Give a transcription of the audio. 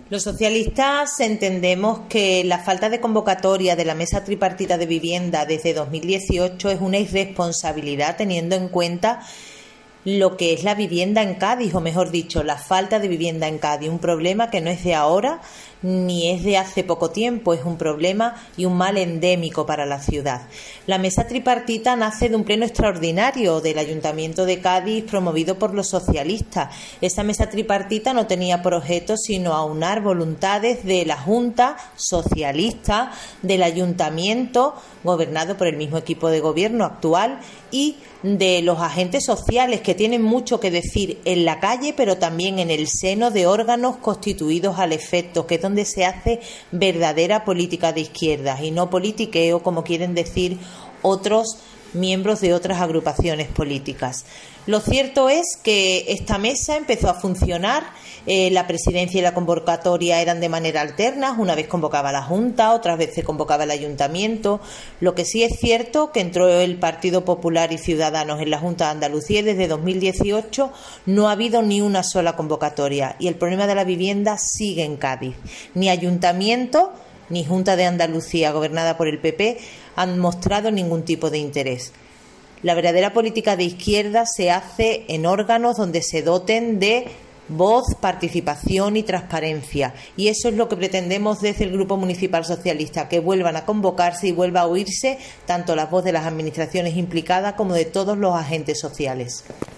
Los socialistas entendemos que la falta de convocatoria de la Mesa Tripartita de Vivienda desde 2018 es una irresponsabilidad, teniendo en cuenta lo que es la vivienda en Cádiz, o mejor dicho, la falta de vivienda en Cádiz, un problema que no es de ahora ni es de hace poco tiempo, es un problema y un mal endémico para la ciudad. La Mesa Tripartita nace de un pleno extraordinario del Ayuntamiento de Cádiz promovido por los socialistas. Esa Mesa Tripartita no tenía por objeto sino aunar voluntades de la Junta Socialista, del Ayuntamiento, gobernado por el mismo equipo de gobierno actual, y de los agentes sociales, que tienen mucho que decir en la calle, pero también en el seno de órganos constituidos al efecto, que es donde se hace verdadera política de izquierdas y no politiqueo, como quieren decir otros miembros de otras agrupaciones políticas. Lo cierto es que esta mesa empezó a funcionar, la presidencia y la convocatoria eran de manera alterna, una vez convocaba la Junta, otras veces convocaba el Ayuntamiento. Lo que sí es cierto que entró el Partido Popular y Ciudadanos en la Junta de Andalucía y desde 2018 no ha habido ni una sola convocatoria y el problema de la vivienda sigue en Cádiz. Ni Ayuntamiento ni Junta de Andalucía, gobernada por el PP, han mostrado ningún tipo de interés. La verdadera política de izquierda se hace en órganos donde se doten de voz, participación y transparencia. Y eso es lo que pretendemos desde el Grupo Municipal Socialista, que vuelvan a convocarse y vuelva a oírse tanto la voz de las administraciones implicadas como de todos los agentes sociales.